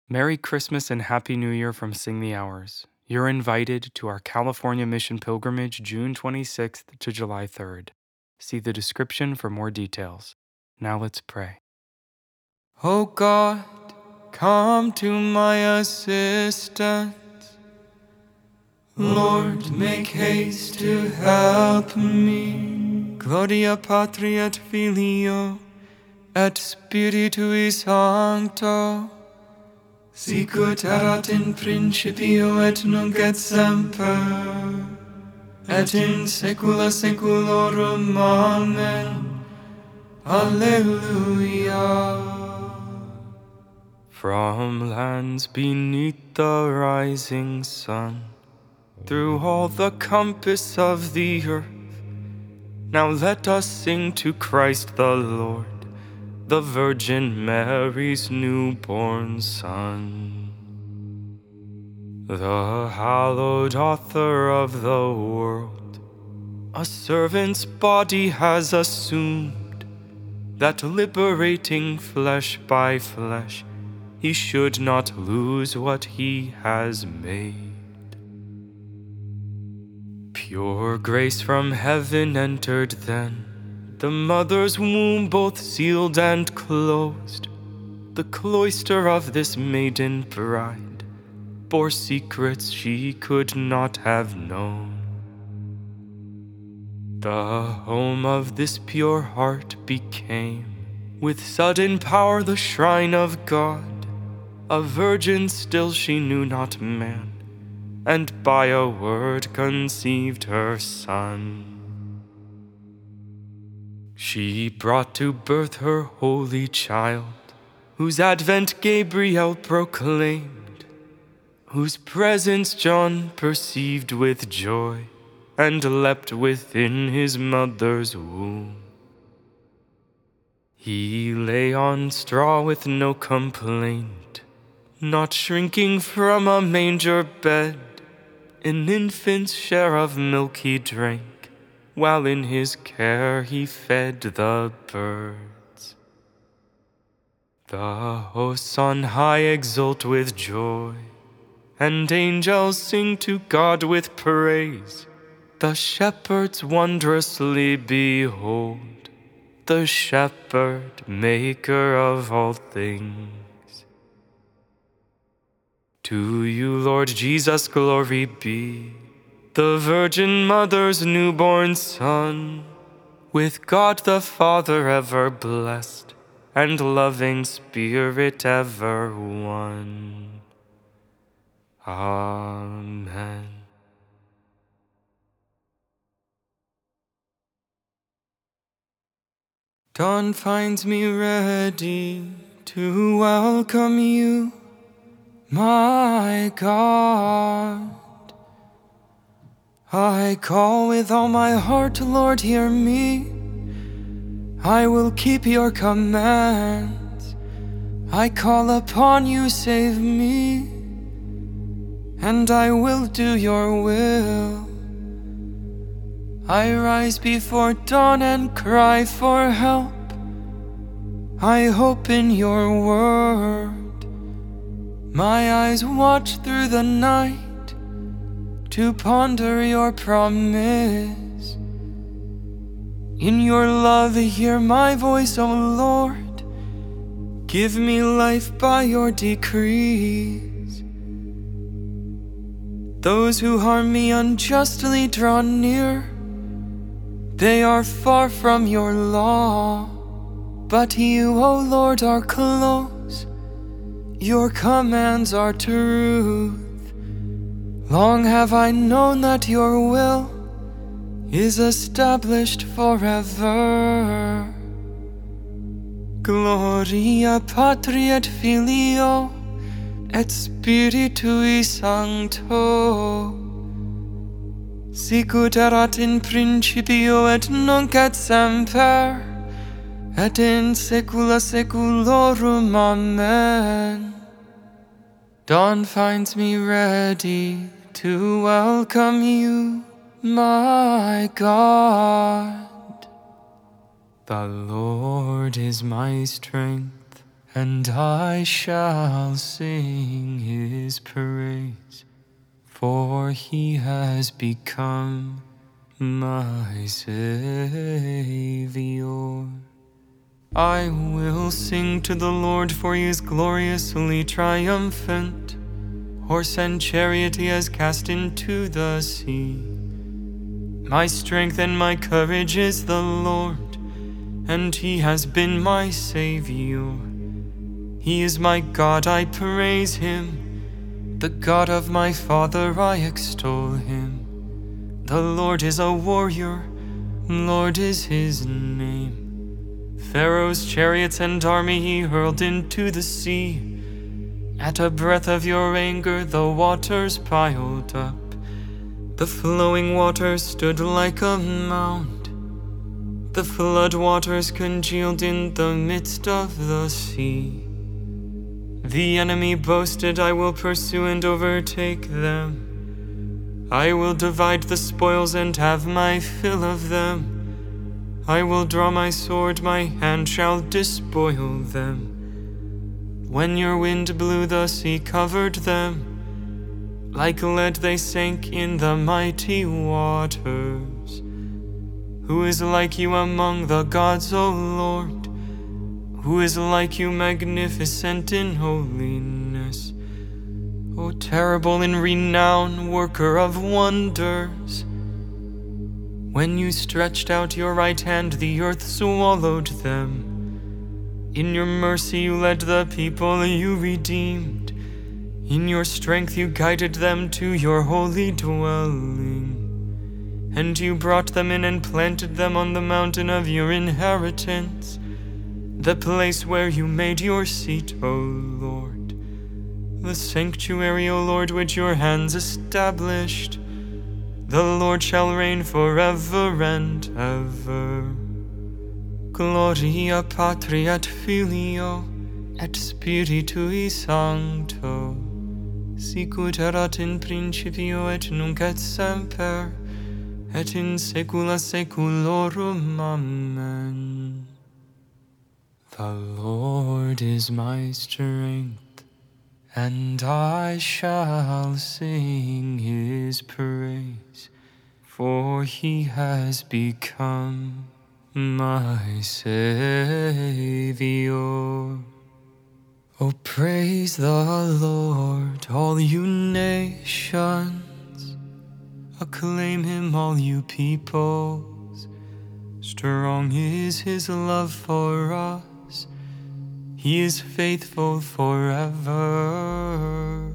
Merry Christmas and Happy New Year from Sing the Hours. You're invited to our California Mission Pilgrimage June 26th to July 3rd. See the description for more details. Now let's pray. O God, come to my assistance. Lord, make haste to help me. Gloria Patri et Filio et Spiritui Sancto, sicut erat in principio et nunc et semper, et in saecula saeculorum. Amen. Alleluia. From lands beneath the rising sun, through all the compass of the earth, now let us sing to Christ the Lord, the Virgin Mary's newborn Son. The hallowed author of the world, a servant's body has assumed, that liberating flesh by flesh, he should not lose what he has made. Pure grace from heaven entered then, the mother's womb both sealed and closed. The cloister of this maiden bride bore secrets she could not have known. The home of this pure heart became, with sudden power, the shrine of God. A virgin still, she knew not man, and by a word conceived her son. She brought to birth her holy child, whose advent Gabriel proclaimed, whose presence John perceived with joy, and leapt within his mother's womb. He lay on straw with no complaint, not shrinking from a manger bed. An infant's share of milk he drank, while in his care he fed the birds. The hosts on high exult with joy, and angels sing to God with praise. The shepherds wondrously behold, the shepherd, maker of all things. To you, Lord Jesus, glory be, the Virgin Mother's newborn Son, with God the Father ever blessed, and loving Spirit ever one. Amen. Dawn finds me ready to welcome you, my God. I call with all my heart, Lord, hear me. I will keep your commands. I call upon you, save me, and I will do your will. I rise before dawn and cry for help. I hope in your word. My eyes watch through the night to ponder your promise. In your love, hear my voice, O Lord. Give me life by your decrees. Those who harm me unjustly draw near. They are far from your law, but you, O Lord, are close. Your commands are truth. Long have I known that your will is established forever. Gloria Patri et Filio et Spiritui Sancto, sicut erat in principio et nunc et semper, et in saecula saeculorum. Amen. Dawn finds me ready to welcome you, my God. The Lord is my strength and I shall sing his praise, for he has become my Savior. I will sing to the Lord, for he is gloriously triumphant. Horse and chariot he has cast into the sea. My strength and my courage is the Lord, and he has been my Savior. He is my God, I praise him. The God of my father, I extol him. The Lord is a warrior, Lord is his name. Pharaoh's chariots and army he hurled into the sea. At a breath of your anger, the waters piled up. The flowing waters stood like a mound. The flood waters congealed in the midst of the sea. The enemy boasted, I will pursue and overtake them. I will divide the spoils and have my fill of them. I will draw my sword, my hand shall despoil them. When your wind blew, the sea covered them. Like lead they sank in the mighty waters. Who is like you among the gods, O Lord? Who is like you, magnificent in holiness? O terrible in renown, worker of wonders. When you stretched out your right hand, the earth swallowed them. In your mercy you led the people you redeemed. In your strength you guided them to your holy dwelling. And you brought them in and planted them on the mountain of your inheritance, the place where you made your seat, O Lord. The sanctuary, O Lord, which your hands established. The Lord shall reign forever and ever. Gloria Patri et Filio et Spiritui Sancto, sicut erat in principio et nunc et semper, et in saecula saeculorum. Amen. The Lord is my strength, and I shall sing his praise, for he has become my Savior. Oh, praise the Lord, all you nations. Acclaim him, all you peoples. Strong is his love for us. He is faithful forever.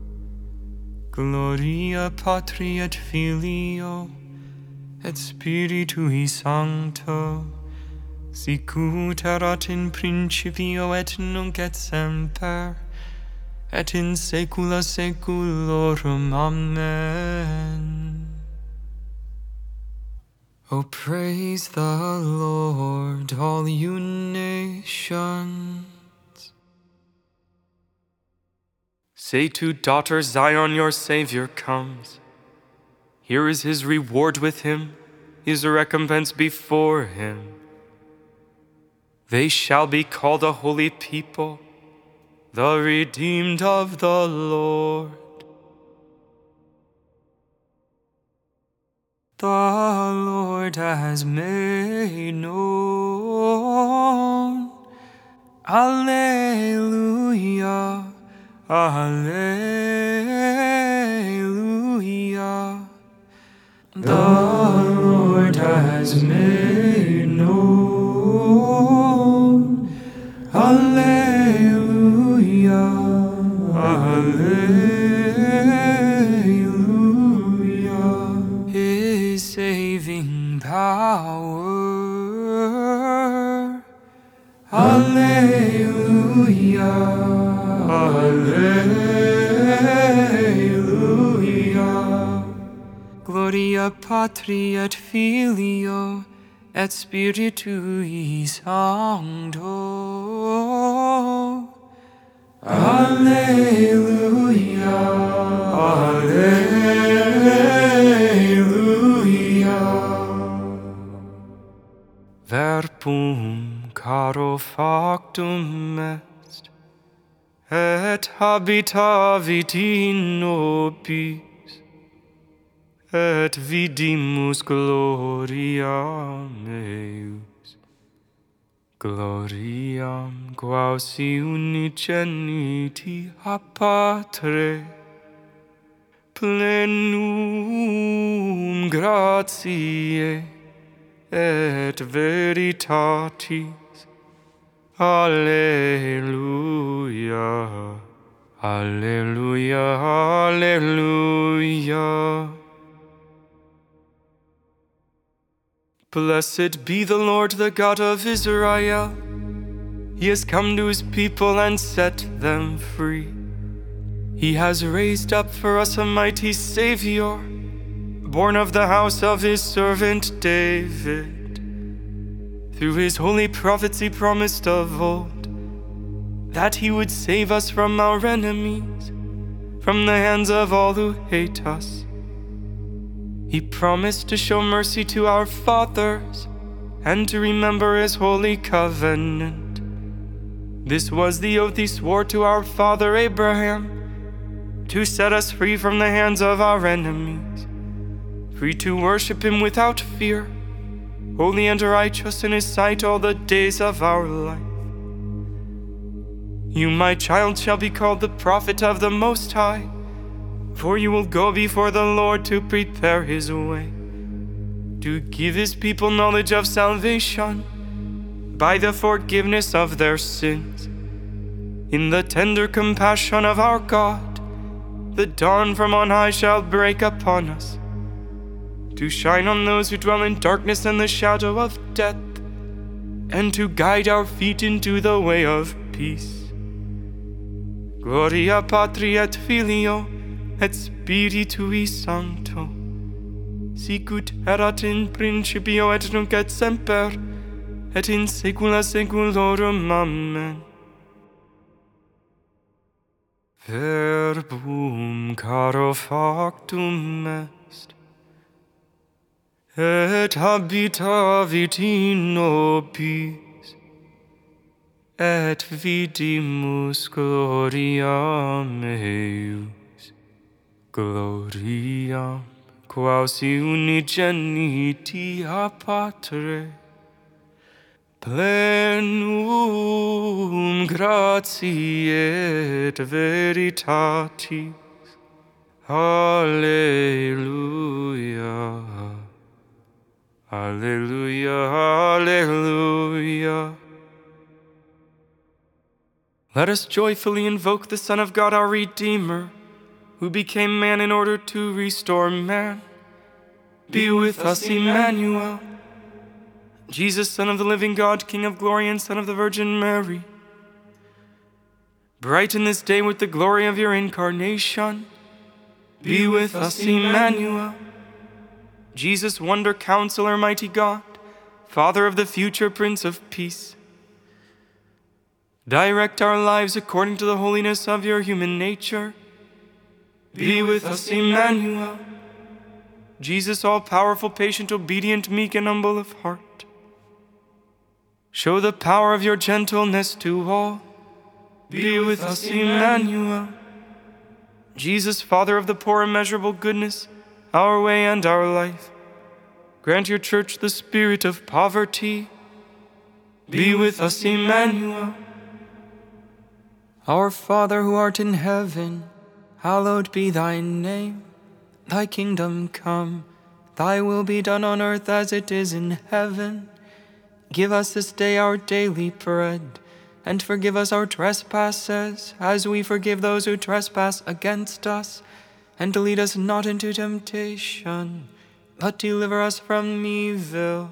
Gloria Patri et Filio et Spiritui Sancto, sicut erat in principio et nunc et semper, et in saecula saeculorum. Amen. Oh, praise the Lord, all you nations. Say to daughter Zion, your Savior comes. Here is his reward with him, his recompense before him. They shall be called a holy people, the redeemed of the Lord. The Lord has made known. Alleluia, alleluia. The Lord has made known. Alleluia, alleluia. His saving power. Alleluia, alleluia. Gloria Patri et Filio et Spiritui Sancto. Alleluia, alleluia. Verbum caro factum est, habitavit in nobis, et vidimus gloriam eius, gloriam quasi unigeniti a Patre, plenum gratiae et veritatis. Alleluia, Alleluia, Alleluia. Blessed be the Lord, the God of Israel. He has come to his people and set them free. He has raised up for us a mighty Savior, born of the house of his servant David. Through his holy prophets he promised of old that he would save us from our enemies, from the hands of all who hate us. He promised to show mercy to our fathers and to remember his holy covenant. This was the oath he swore to our father Abraham, to set us free from the hands of our enemies, free to worship him without fear, holy and righteous in his sight all the days of our life. You, my child, shall be called the prophet of the Most High, for you will go before the Lord to prepare his way, to give his people knowledge of salvation by the forgiveness of their sins. In the tender compassion of our God, the dawn from on high shall break upon us, to shine on those who dwell in darkness and the shadow of death, and to guide our feet into the way of peace. Gloria Patri et Filio et Spiritui Sancto, sicut erat in principio et nunc et semper, et in saecula saeculorum. Amen. Verbum caro factum est, et habitavit in nobis, et vidimus gloriam eius, gloriam quasi unigeniti a Patre, plenum gratiae et veritatis. Alleluia, Alleluia, Alleluia. Let us joyfully invoke the Son of God, our Redeemer, who became man in order to restore man. Be with us, Emmanuel. Jesus, Son of the living God, King of glory and Son of the Virgin Mary, brighten this day with the glory of your incarnation. Be with us, Emmanuel. Jesus, wonder, counselor, mighty God, Father of the future, Prince of peace, direct our lives according to the holiness of your human nature. Be with us, Emmanuel. Jesus, all-powerful, patient, obedient, meek, and humble of heart, show the power of your gentleness to all. Be with us, Emmanuel. Jesus, Father of the poor, immeasurable goodness, our way and our life, grant your church the spirit of poverty. Be with us, Emmanuel. Our Father who art in heaven, hallowed be thy name. Thy kingdom come, thy will be done on earth as it is in heaven. Give us this day our daily bread, and forgive us our trespasses, as we forgive those who trespass against us. And lead us not into temptation, but deliver us from evil.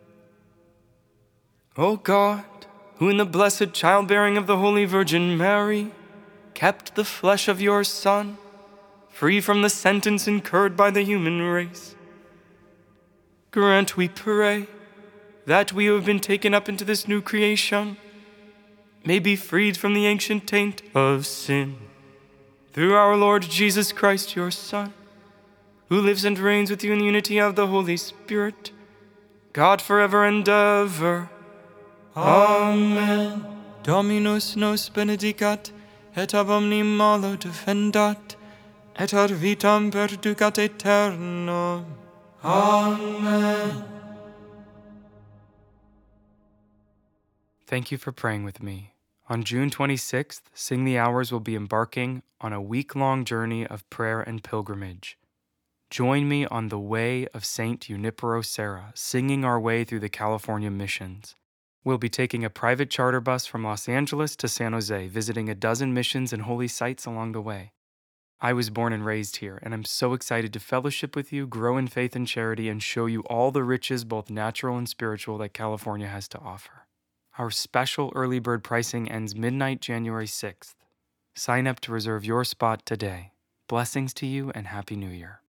O God, who in the blessed childbearing of the Holy Virgin Mary kept the flesh of your Son free from the sentence incurred by the human race, grant, we pray, that we who have been taken up into this new creation may be freed from the ancient taint of sin, through our Lord Jesus Christ, your Son, who lives and reigns with you in the unity of the Holy Spirit, God forever and ever. Amen. Dominus nos benedicat, et ab omni malo defendat, et ad vitam perducat aeternam. Amen. Thank you for praying with me. On June 26th, Sing the Hours will be embarking on a week-long journey of prayer and pilgrimage. Join me on the Way of Saint Junipero Serra, singing our way through the California missions. We'll be taking a private charter bus from Los Angeles to San Jose, visiting a dozen missions and holy sites along the way. I was born and raised here, and I'm so excited to fellowship with you, grow in faith and charity, and show you all the riches, both natural and spiritual, that California has to offer. Our special early bird pricing ends midnight January 6th. Sign up to reserve your spot today. Blessings to you and Happy New Year.